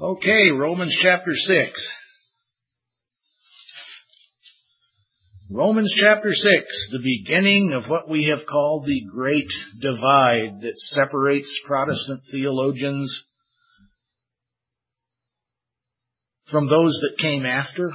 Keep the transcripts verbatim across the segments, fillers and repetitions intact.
Okay, Romans chapter six. Romans chapter six, the beginning of what we have called the Great Divide that separates Protestant theologians from those that came after.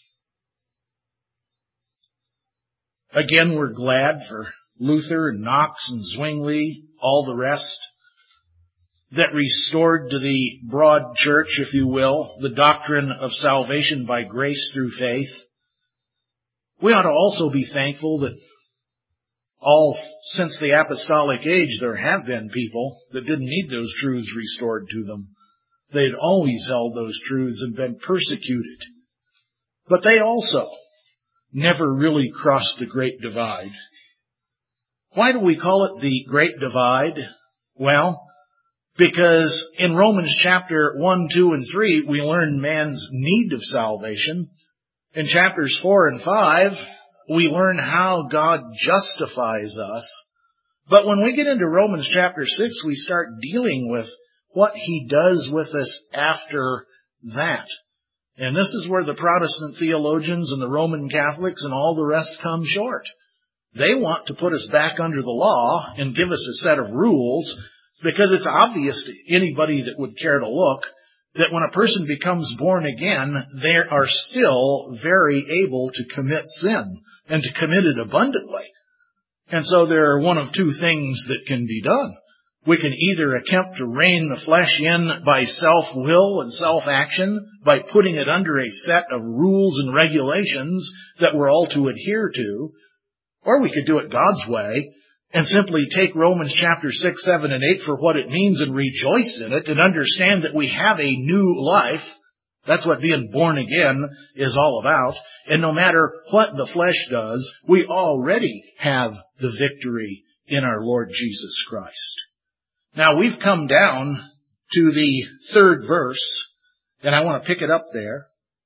Again, we're glad for Luther and Knox and Zwingli, all the rest, that restored to the broad church, if you will, the doctrine of salvation by grace through faith. We ought to also be thankful that all since the apostolic age there have been people that didn't need those truths restored to them. They had always held those truths and been persecuted. But they also never really crossed the Great Divide. Why do we call it the Great Divide? Well, because in Romans chapter one, two, and three, we learn man's need of salvation. In chapters four and five, we learn how God justifies us. But when we get into Romans chapter six, we start dealing with what He does with us after that. And this is where the Protestant theologians and the Roman Catholics and all the rest come short. They want to put us back under the law and give us a set of rules, because it's obvious to anybody that would care to look that when a person becomes born again, they are still very able to commit sin and to commit it abundantly. And so there are one of two things that can be done. We can either attempt to rein the flesh in by self-will and self-action, by putting it under a set of rules and regulations that we're all to adhere to, or we could do it God's way and simply take Romans chapter six, seven, and eight for what it means and rejoice in it and understand that we have a new life. That's what being born again is all about. And no matter what the flesh does, we already have the victory in our Lord Jesus Christ. Now we've come down to the third verse, and I want to pick it up there.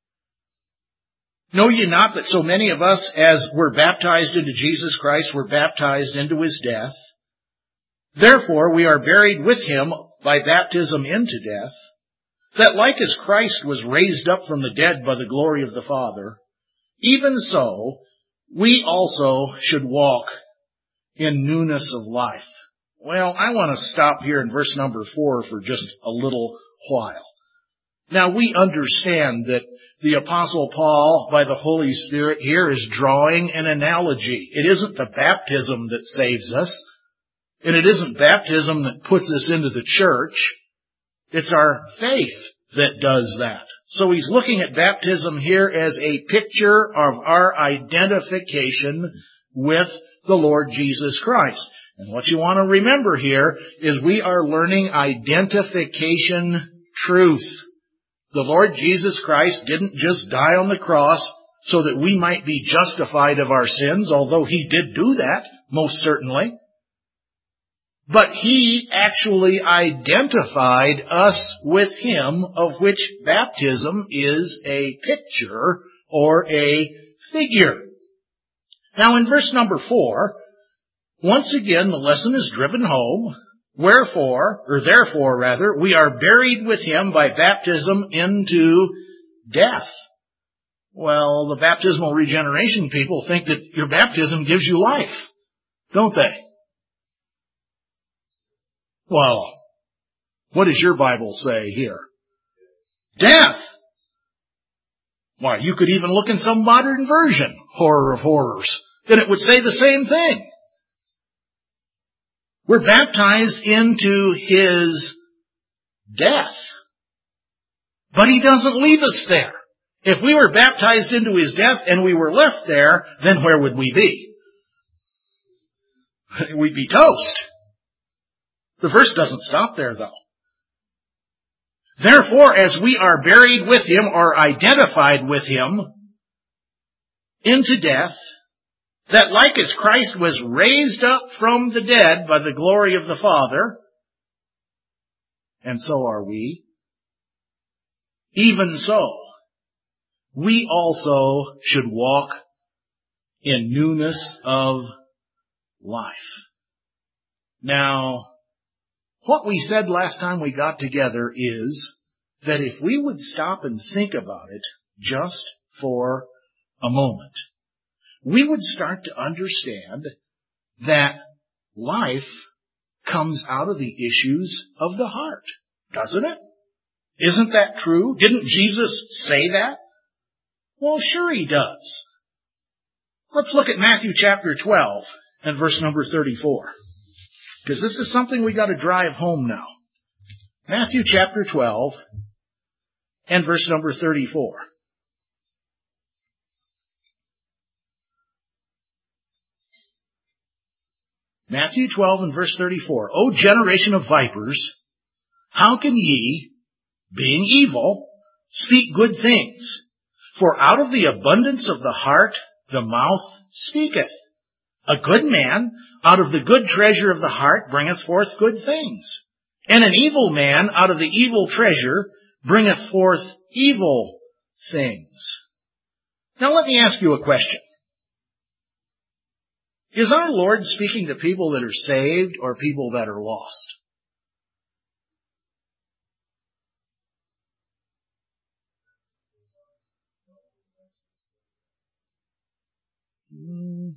Know ye not that so many of us as were baptized into Jesus Christ were baptized into His death? Therefore we are buried with Him by baptism into death, that like as Christ was raised up from the dead by the glory of the Father, even so we also should walk in newness of life. Well, I want to stop here in verse number four for just a little while. Now we understand that the Apostle Paul, by the Holy Spirit here, is drawing an analogy. It isn't the baptism that saves us, and it isn't baptism that puts us into the church. It's our faith that does that. So he's looking at baptism here as a picture of our identification with the Lord Jesus Christ. And what you want to remember here is we are learning identification truth. The Lord Jesus Christ didn't just die on the cross so that we might be justified of our sins, although He did do that, most certainly. But He actually identified us with Him, of which baptism is a picture or a figure. Now in verse number four, once again the lesson is driven home. Wherefore, or therefore rather, we are buried with Him by baptism into death. Well, the baptismal regeneration people think that your baptism gives you life, don't they? Well, what does your Bible say here? Death. Why, you could even look in some modern version, horror of horrors, and it would say the same thing. We're baptized into His death. But He doesn't leave us there. If we were baptized into His death and we were left there, then where would we be? We'd be toast. The verse doesn't stop there, though. Therefore, as we are buried with Him or identified with Him into death, that like as Christ was raised up from the dead by the glory of the Father, and so are we, even so, we also should walk in newness of life. Now, what we said last time we got together is that if we would stop and think about it just for a moment, we would start to understand that life comes out of the issues of the heart, doesn't it? Isn't that true? Didn't Jesus say that? Well, sure he does. Let's look at Matthew chapter twelve and verse number thirty-four. Because this is something we got to drive home now. Matthew chapter twelve and verse number thirty-four. Matthew twelve and verse thirty-four. O generation of vipers, how can ye, being evil, speak good things? For out of the abundance of the heart the mouth speaketh. A good man out of the good treasure of the heart bringeth forth good things. And an evil man out of the evil treasure bringeth forth evil things. Now let me ask you a question. Is our Lord speaking to people that are saved or people that are lost? Hmm.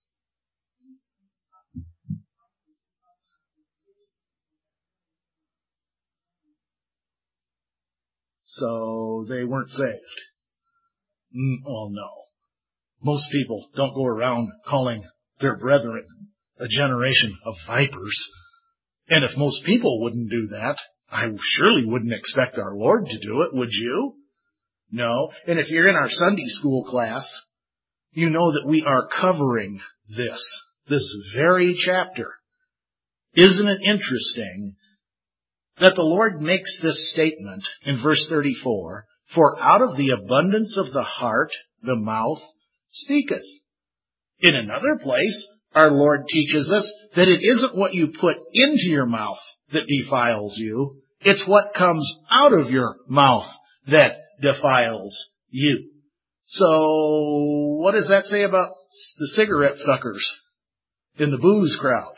So they weren't saved. Well, no. Most people don't go around calling their brethren a generation of vipers. And if most people wouldn't do that, I surely wouldn't expect our Lord to do it, would you? No. And if you're in our Sunday school class, you know that we are covering this, this very chapter. Isn't it interesting that the Lord makes this statement in verse thirty-four, for out of the abundance of the heart the mouth speaketh. In another place, our Lord teaches us that it isn't what you put into your mouth that defiles you, it's what comes out of your mouth that defiles you. So, what does that say about the cigarette suckers in the booze crowd?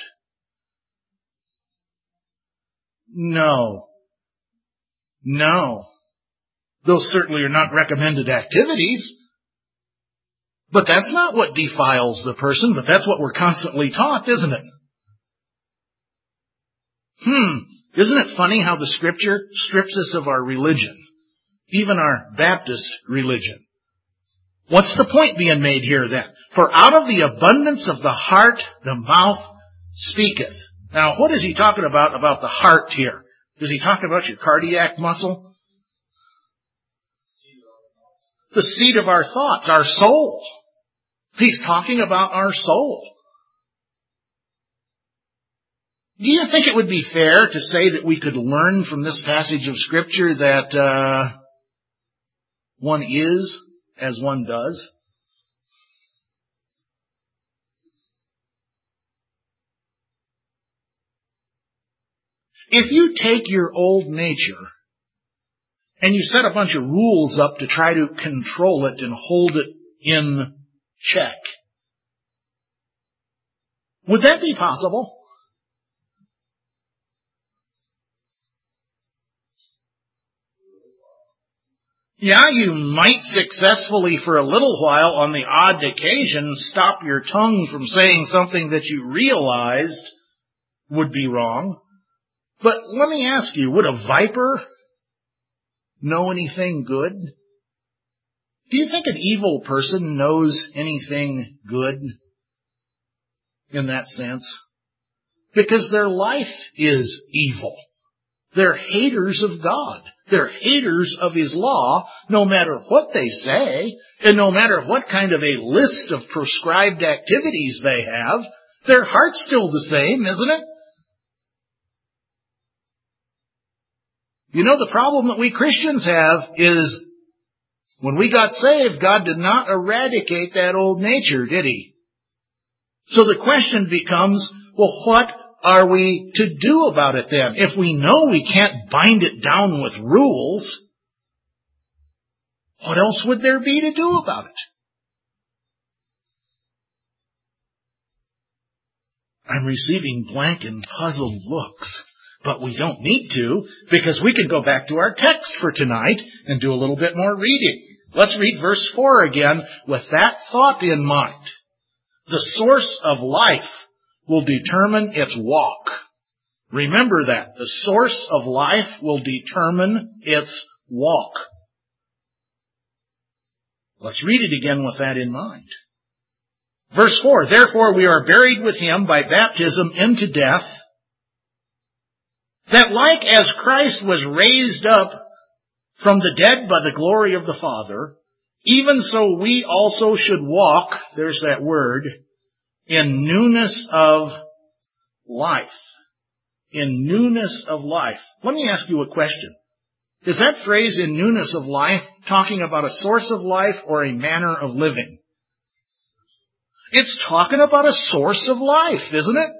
No. No. Those certainly are not recommended activities. But that's not what defiles the person, but that's what we're constantly taught, isn't it? Hmm. Isn't it funny how the Scripture strips us of our religion, even our Baptist religion? What's the point being made here then? For out of the abundance of the heart, the mouth speaketh. Now, what is he talking about, about the heart here? Is he talking about your cardiac muscle? The seat of our thoughts, our soul. He's talking about our soul. Do you think it would be fair to say that we could learn from this passage of Scripture that uh, one is as one does? If you take your old nature and you set a bunch of rules up to try to control it and hold it in check, would that be possible? Yeah, you might successfully for a little while on the odd occasion stop your tongue from saying something that you realized would be wrong. But let me ask you, would a viper know anything good? Do you think an evil person knows anything good in that sense? Because their life is evil. They're haters of God. They're haters of His law, no matter what they say, and no matter what kind of a list of prescribed activities they have, their heart's still the same, isn't it? You know, the problem that we Christians have is when we got saved, God did not eradicate that old nature, did He? So the question becomes, well, what are we to do about it then? If we know we can't bind it down with rules, what else would there be to do about it? I'm receiving blank and puzzled looks. But we don't need to, because we can go back to our text for tonight and do a little bit more reading. Let's read verse four again with that thought in mind. The source of life will determine its walk. Remember that. The source of life will determine its walk. Let's read it again with that in mind. Verse four, therefore we are buried with him by baptism into death, that like as Christ was raised up from the dead by the glory of the Father, even so we also should walk, there's that word, in newness of life. In newness of life. Let me ask you a question. Is that phrase, in newness of life, talking about a source of life or a manner of living? It's talking about a source of life, isn't it?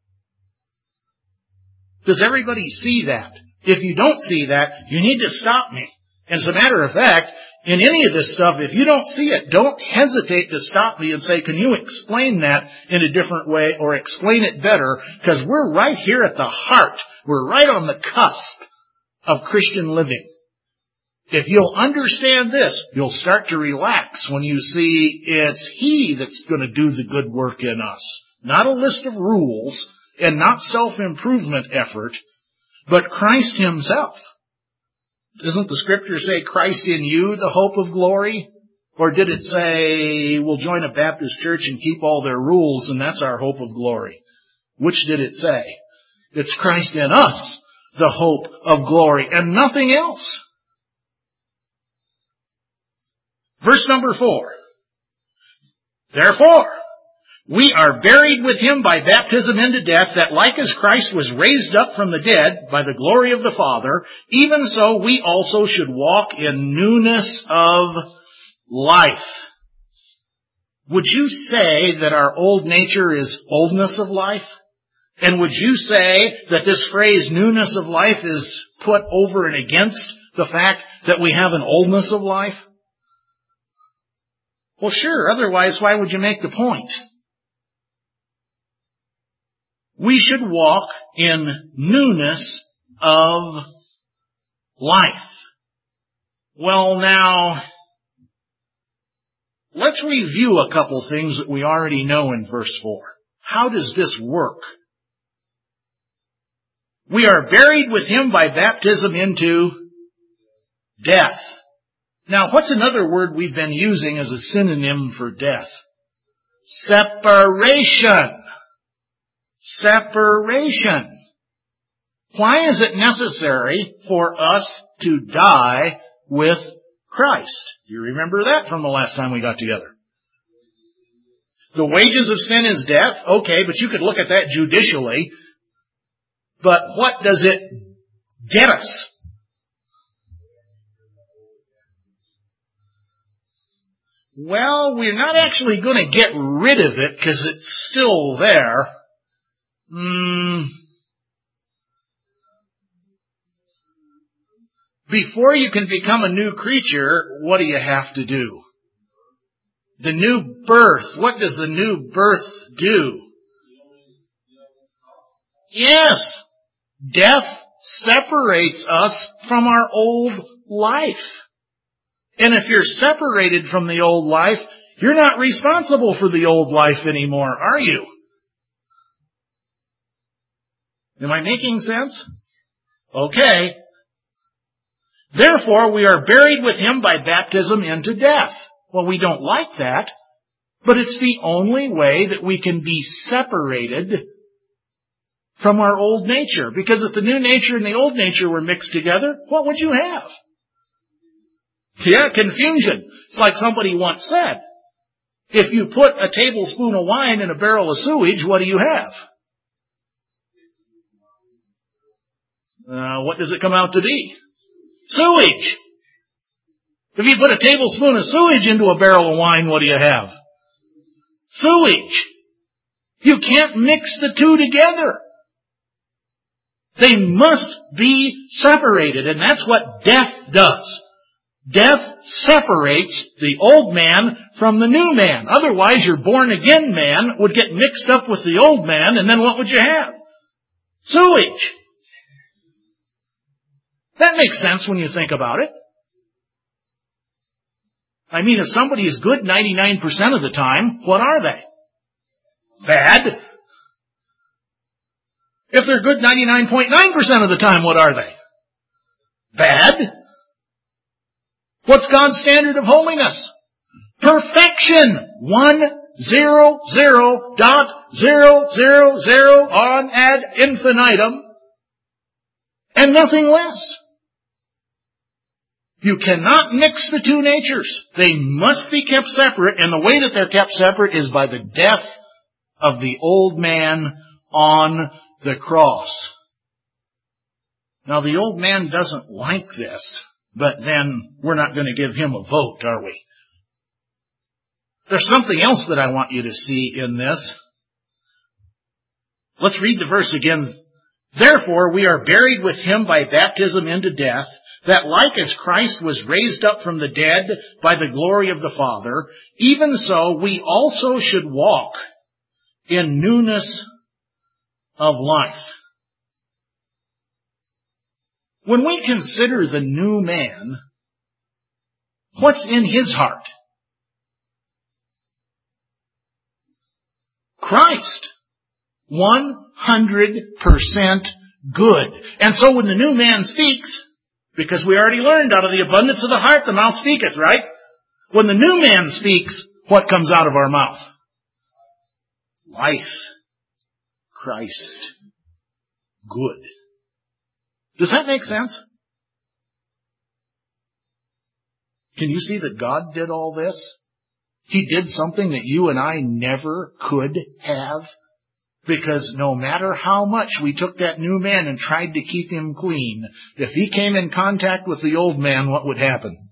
Does everybody see that? If you don't see that, you need to stop me. And as a matter of fact, in any of this stuff, if you don't see it, don't hesitate to stop me and say, can you explain that in a different way or explain it better? Because we're right here at the heart. We're right on the cusp of Christian living. If you'll understand this, you'll start to relax when you see it's He that's going to do the good work in us. Not a list of rules and not self-improvement effort, but Christ Himself. Doesn't the Scripture say Christ in you, the hope of glory? Or did it say we'll join a Baptist church and keep all their rules and that's our hope of glory? Which did it say? It's Christ in us, the hope of glory, and nothing else. Verse number four. Therefore, we are buried with Him by baptism into death, that like as Christ was raised up from the dead by the glory of the Father, even so we also should walk in newness of life. Would you say that our old nature is oldness of life? And would you say that this phrase newness of life is put over and against the fact that we have an oldness of life? Well, sure, otherwise why would you make the point? We should walk in newness of life. Well, now, let's review a couple things that we already know in verse four. How does this work? We are buried with Him by baptism into death. Now, what's another word we've been using as a synonym for death? Separation. Separation. Why is it necessary for us to die with Christ? Do you remember that from the last time we got together? The wages of sin is death. Okay, but you could look at that judicially. But what does it get us? Well, we're not actually going to get rid of it because it's still there. Mm. Before you can become a new creature, what do you have to do? The new birth. What does the new birth do? Yes. Death separates us from our old life. And if you're separated from the old life, you're not responsible for the old life anymore, are you? Am I making sense? Okay. Therefore, we are buried with Him by baptism into death. Well, we don't like that, but it's the only way that we can be separated from our old nature. Because if the new nature and the old nature were mixed together, what would you have? Yeah, confusion. It's like somebody once said, if you put a tablespoon of wine in a barrel of sewage, what do you have? Uh, what does it come out to be? Sewage. If you put a tablespoon of sewage into a barrel of wine, what do you have? Sewage. You can't mix the two together. They must be separated, and that's what death does. Death separates the old man from the new man. Otherwise, your born-again man would get mixed up with the old man, and then what would you have? Sewage. That makes sense when you think about it. I mean, if somebody is good ninety-nine percent of the time, what are they? Bad. If they're good ninety-nine point nine percent of the time, what are they? Bad. What's God's standard of holiness? Perfection. One, zero, zero, dot, zero, zero, zero, on ad infinitum, and nothing less. You cannot mix the two natures. They must be kept separate, and the way that they're kept separate is by the death of the old man on the cross. Now, the old man doesn't like this, but then we're not going to give him a vote, are we? There's something else that I want you to see in this. Let's read the verse again. Therefore, we are buried with him by baptism into death, that like as Christ was raised up from the dead by the glory of the Father, even so we also should walk in newness of life. When we consider the new man, what's in his heart? Christ. one hundred percent good. And so when the new man speaks, because we already learned out of the abundance of the heart the mouth speaketh, right? When the new man speaks, what comes out of our mouth? Life. Christ. Good. Does that make sense? Can you see that God did all this? He did something that you and I never could have. Because no matter how much we took that new man and tried to keep him clean, if he came in contact with the old man, what would happen?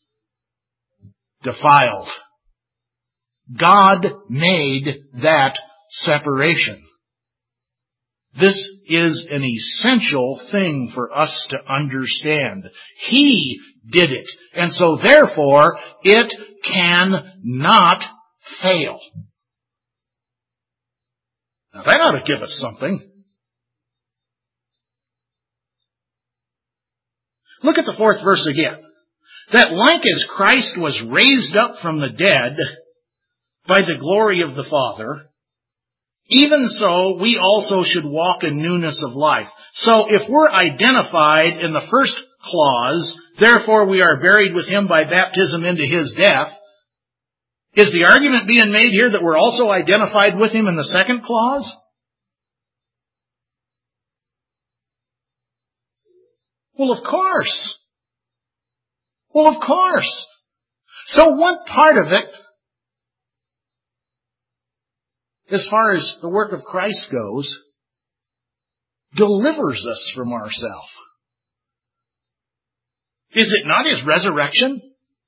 Defiled. God made that separation. This is an essential thing for us to understand. He did it. And so therefore, it cannot fail. Now that ought to give us something. Look at the fourth verse again. That like as Christ was raised up from the dead by the glory of the Father, even so we also should walk in newness of life. So if we're identified in the first clause, therefore we are buried with him by baptism into his death, is the argument being made here that we're also identified with him in the second clause? Well, of course. Well, of course. So what part of it, as far as the work of Christ goes, delivers us from ourselves? Is it not his resurrection?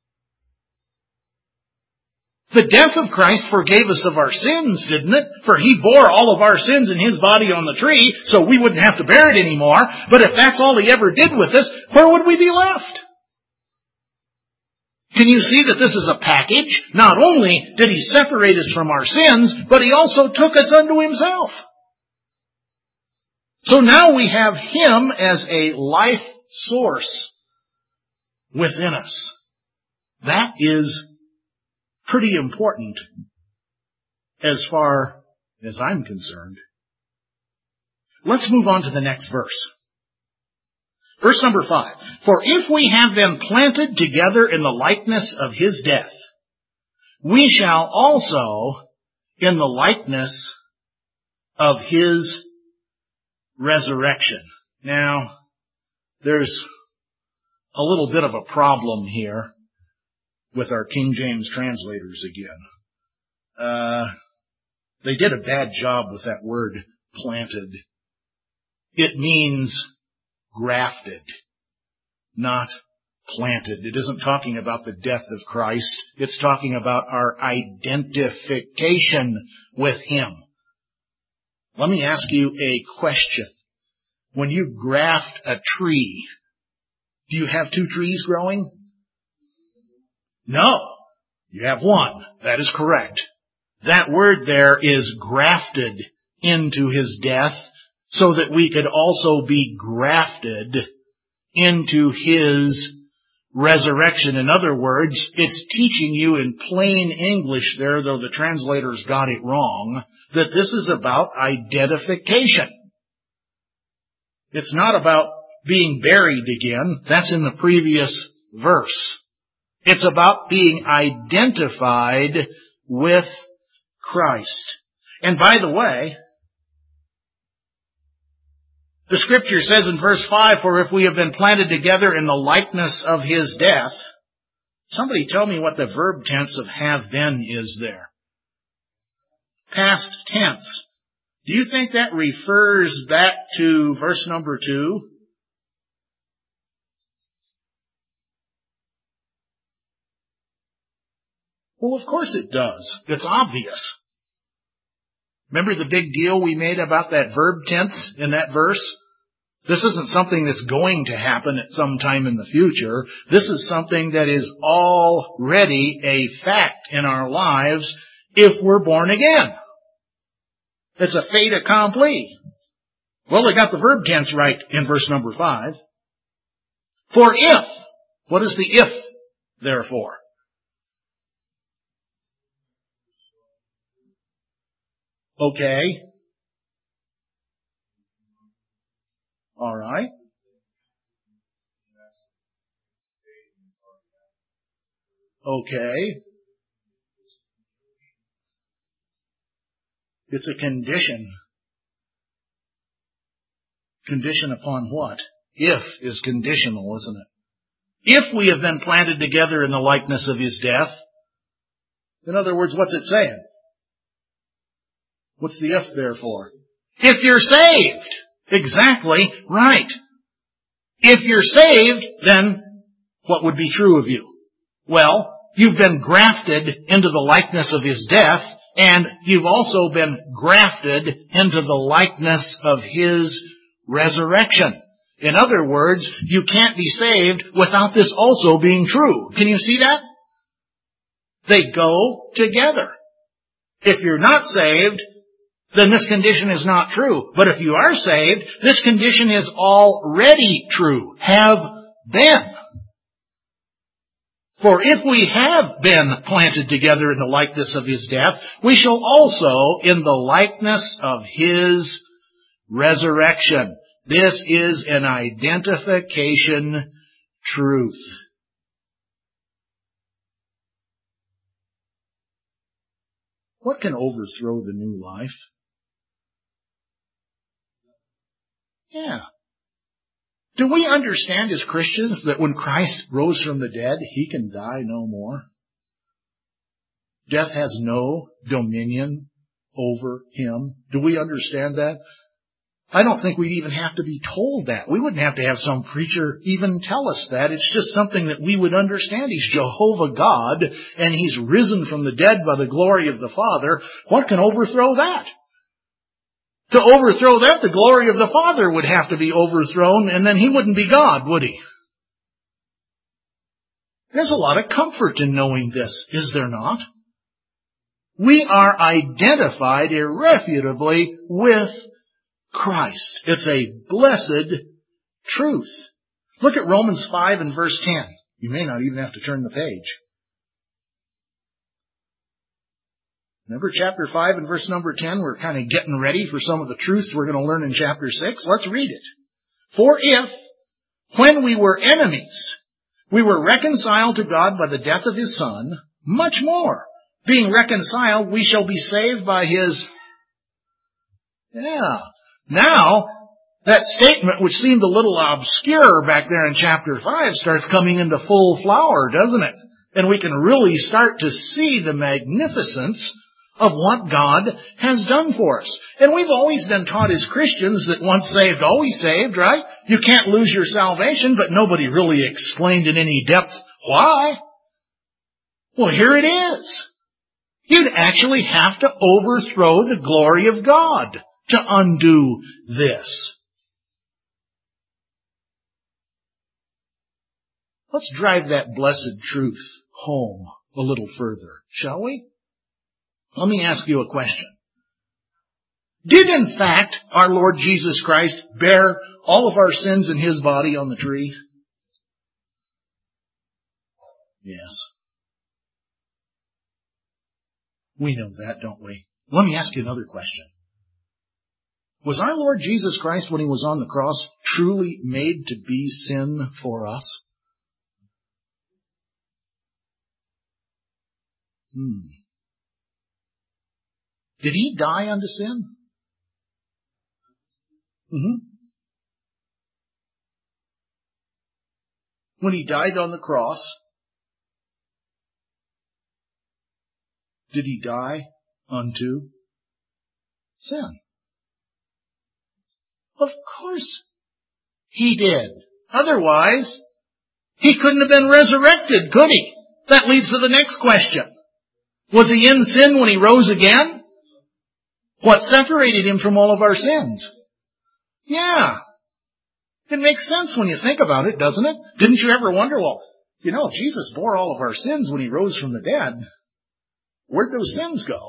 The death of Christ forgave us of our sins, didn't it? For he bore all of our sins in his body on the tree, so we wouldn't have to bear it anymore. But if that's all he ever did with us, where would we be left? Can you see that this is a package? Not only did he separate us from our sins, but he also took us unto himself. So now we have him as a life source within us. That is pretty important as far as I'm concerned. Let's move on to the next verse. Verse number five. For if we have been planted together in the likeness of his death, we shall also in the likeness of his resurrection. Now, there's a little bit of a problem here with our King James translators again. Uh, they did a bad job with that word, planted. It means grafted, not planted. It isn't talking about the death of Christ. It's talking about our identification with him. Let me ask you a question. When you graft a tree, do you have two trees growing? No. You have one. That is correct. That word there is grafted into his death so that we could also be grafted into His resurrection. In other words, it's teaching you in plain English there, though the translators got it wrong, that this is about identification. It's not about being buried again. That's in the previous verse. It's about being identified with Christ. And by the way, the Scripture says in verse five, for if we have been planted together in the likeness of His death. Somebody tell me what the verb tense of have been is there. Past tense. Do you think that refers back to verse number two? Well, of course it does. It's obvious. Remember the big deal we made about that verb tense in that verse? This isn't something that's going to happen at some time in the future. This is something that is already a fact in our lives if we're born again. It's a fait accompli. Well, they got the verb tense right in verse number five. For if. What is the if, therefore? Okay. All right. Okay. It's a condition. Condition upon what? If is conditional, isn't it? If we have been planted together in the likeness of His death. In other words, what's it saying? What's the if therefore? If you're saved. Exactly right. If you're saved, then what would be true of you? Well, you've been grafted into the likeness of His death, and you've also been grafted into the likeness of His resurrection. In other words, you can't be saved without this also being true. Can you see that? They go together. If you're not saved, then this condition is not true. But if you are saved, this condition is already true. Have been. For if we have been planted together in the likeness of His death, we shall also in the likeness of His resurrection. This is an identification truth. What can overthrow the new life? Yeah. Do we understand as Christians that when Christ rose from the dead, He can die no more? Death has no dominion over Him. Do we understand that? I don't think we'd even have to be told that. We wouldn't have to have some preacher even tell us that. It's just something that we would understand. He's Jehovah God, and He's risen from the dead by the glory of the Father. What can overthrow that? To overthrow that, the glory of the Father would have to be overthrown, and then He wouldn't be God, would He? There's a lot of comfort in knowing this, is there not? We are identified irrefutably with Christ. It's a blessed truth. Look at Romans five and verse ten. You may not even have to turn the page. Remember chapter five and verse number ten? We're kind of getting ready for some of the truths we're going to learn in chapter six. Let's read it. For if, when we were enemies, we were reconciled to God by the death of His Son, much more, being reconciled, we shall be saved by His... Yeah. Now, that statement, which seemed a little obscure back there in chapter five, starts coming into full flower, doesn't it? And we can really start to see the magnificence of what God has done for us. And we've always been taught as Christians that once saved, always saved, right? You can't lose your salvation, but nobody really explained in any depth why. Well, here it is. You'd actually have to overthrow the glory of God to undo this. Let's drive that blessed truth home a little further, shall we? Let me ask you a question. Did in fact our Lord Jesus Christ bear all of our sins in His body on the tree? Yes. We know that, don't we? Let me ask you another question. Was our Lord Jesus Christ, when He was on the cross, truly made to be sin for us? Hmm. Did He die unto sin? Mm-hmm. When He died on the cross, did He die unto sin? Of course He did. Otherwise, He couldn't have been resurrected, could He? That leads to the next question. Was He in sin when He rose again? What separated Him from all of our sins? Yeah. It makes sense when you think about it, doesn't it? Didn't you ever wonder, well, you know, Jesus bore all of our sins when He rose from the dead. Where'd those sins go?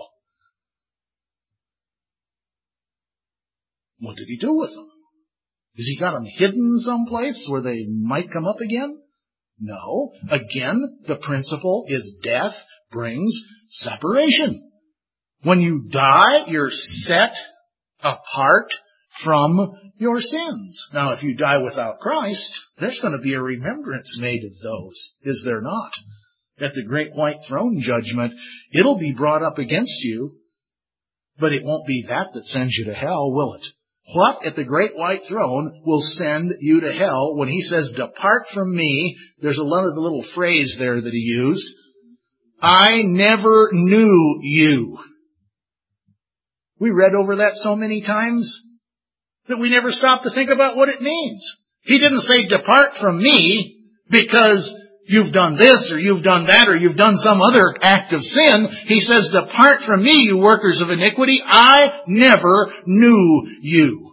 What did He do with them? Has He got them hidden someplace where they might come up again? No. Again, the principle is death brings separation. When you die, you're set apart from your sins. Now, if you die without Christ, there's going to be a remembrance made of those, is there not? At the great white throne judgment, it'll be brought up against you, but it won't be that that sends you to hell, will it? What at the great white throne will send you to hell when He says, depart from me? There's a little phrase there that He used. I never knew you. We read over that so many times that we never stop to think about what it means. He didn't say, depart from me because you've done this or you've done that or you've done some other act of sin. He says, depart from me, you workers of iniquity. I never knew you.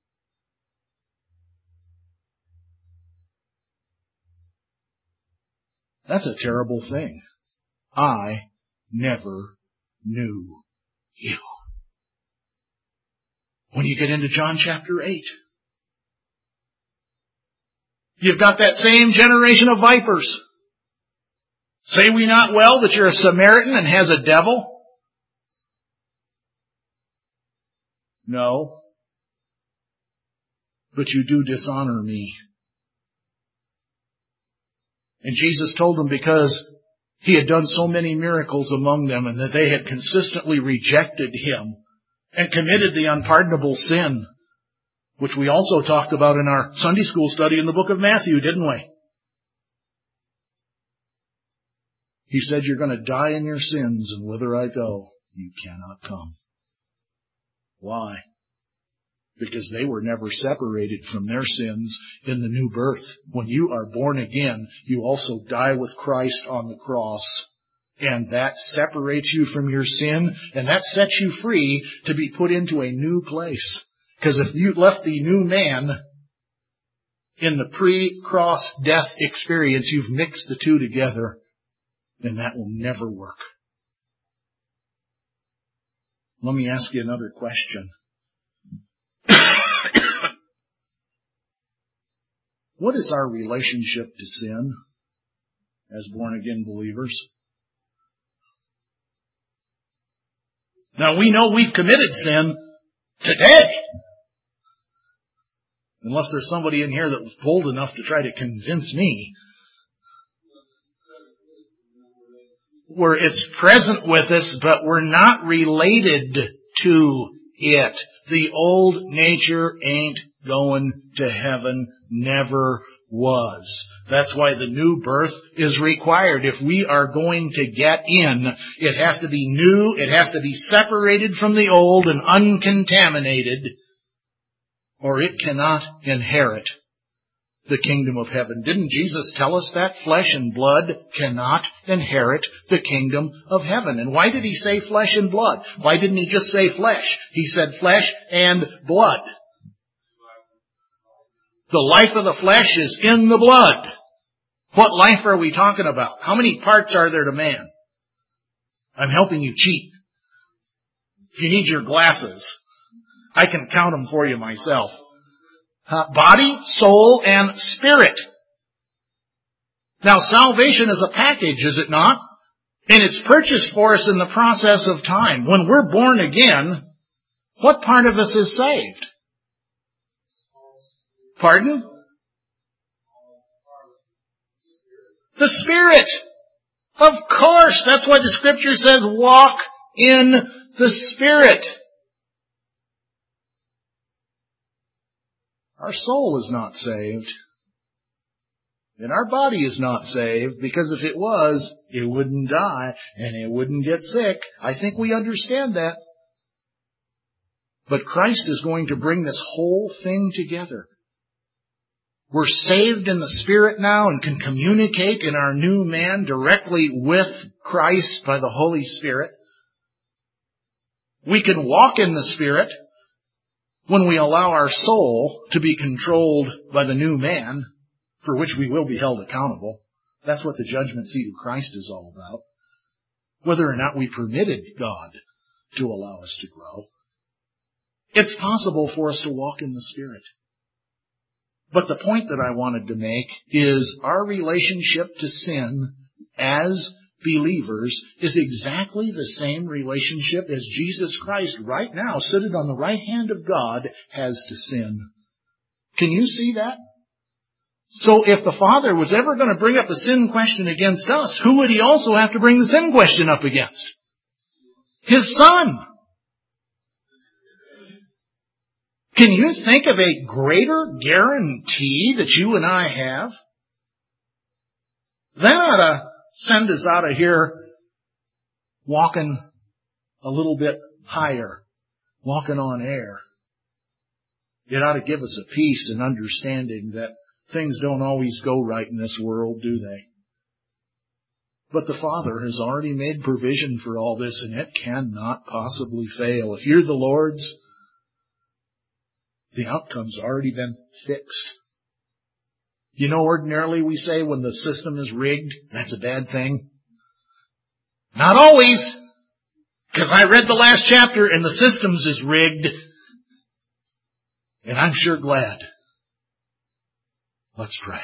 That's a terrible thing. I never knew you. When you get into John chapter eight, you've got that same generation of vipers. Say we not well that you're a Samaritan and has a devil? No. But you do dishonor me. And Jesus told them because He had done so many miracles among them and that they had consistently rejected Him and committed the unpardonable sin, which we also talked about in our Sunday school study in the book of Matthew, didn't we? He said, you're going to die in your sins, and whither I go, you cannot come. Why? Because they were never separated from their sins in the new birth. When you are born again, you also die with Christ on the cross. And that separates you from your sin, and that sets you free to be put into a new place. Because if you left the new man in the pre-cross death experience, you've mixed the two together, and that will never work. Let me ask you another question. What is our relationship to sin as born-again believers? Now, we know we've committed sin today. Unless there's somebody in here that was bold enough to try to convince me. Where it's present with us, but we're not related to it. The old nature ain't going to heaven, never was. That's why the new birth is required. If we are going to get in, it has to be new, it has to be separated from the old and uncontaminated, or it cannot inherit the kingdom of heaven. Didn't Jesus tell us that? Flesh and blood cannot inherit the kingdom of heaven. And why did He say flesh and blood? Why didn't He just say flesh? He said flesh and blood. The life of the flesh is in the blood. What life are we talking about? How many parts are there to man? I'm helping you cheat. If you need your glasses, I can count them for you myself. Uh, body, soul, and spirit. Now, salvation is a package, is it not? And it's purchased for us in the process of time. When we're born again, what part of us is saved? Pardon? The Spirit. Of course. That's why the Scripture says, walk in the Spirit. Our soul is not saved. And our body is not saved, because if it was, it wouldn't die and it wouldn't get sick. I think we understand that. But Christ is going to bring this whole thing together. We're saved in the Spirit now and can communicate in our new man directly with Christ by the Holy Spirit. We can walk in the Spirit when we allow our soul to be controlled by the new man, for which we will be held accountable. That's what the judgment seat of Christ is all about. Whether or not we permitted God to allow us to grow. It's possible for us to walk in the Spirit. But the point that I wanted to make is our relationship to sin as believers is exactly the same relationship as Jesus Christ right now, seated on the right hand of God, has to sin. Can you see that? So if the Father was ever going to bring up a sin question against us, who would He also have to bring the sin question up against? His Son. Can you think of a greater guarantee that you and I have? That ought to send us out of here walking a little bit higher, walking on air. It ought to give us a peace and understanding that things don't always go right in this world, do they? But the Father has already made provision for all this, and it cannot possibly fail. If you're the Lord's, the outcome's already been fixed. You know, ordinarily we say when the system is rigged, that's a bad thing. Not always. Because I read the last chapter and the systems is rigged. And I'm sure glad. Let's pray.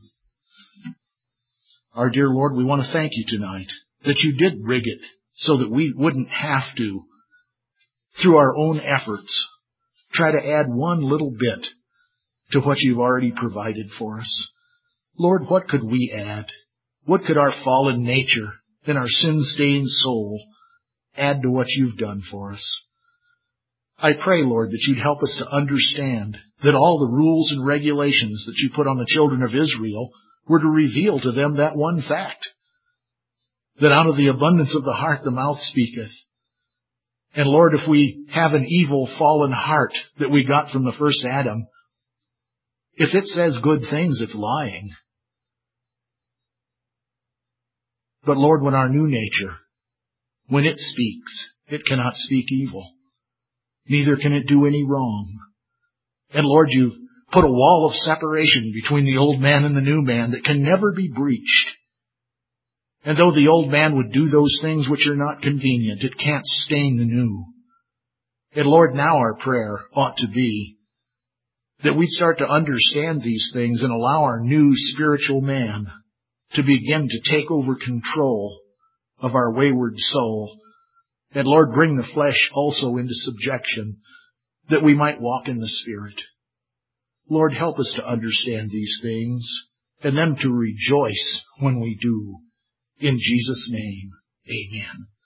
Our dear Lord, we want to thank you tonight that you did rig it so that we wouldn't have to, through our own efforts, try to add one little bit to what you've already provided for us. Lord, what could we add? What could our fallen nature and our sin-stained soul add to what you've done for us? I pray, Lord, that you'd help us to understand that all the rules and regulations that you put on the children of Israel were to reveal to them that one fact, that out of the abundance of the heart the mouth speaketh. And Lord, if we have an evil, fallen heart that we got from the first Adam, if it says good things, it's lying. But Lord, when our new nature, when it speaks, it cannot speak evil. Neither can it do any wrong. And Lord, you've put a wall of separation between the old man and the new man that can never be breached. And though the old man would do those things which are not convenient, it can't stain the new. And Lord, now our prayer ought to be that we'd start to understand these things and allow our new spiritual man to begin to take over control of our wayward soul. And Lord, bring the flesh also into subjection that we might walk in the Spirit. Lord, help us to understand these things and then to rejoice when we do. In Jesus' name, amen.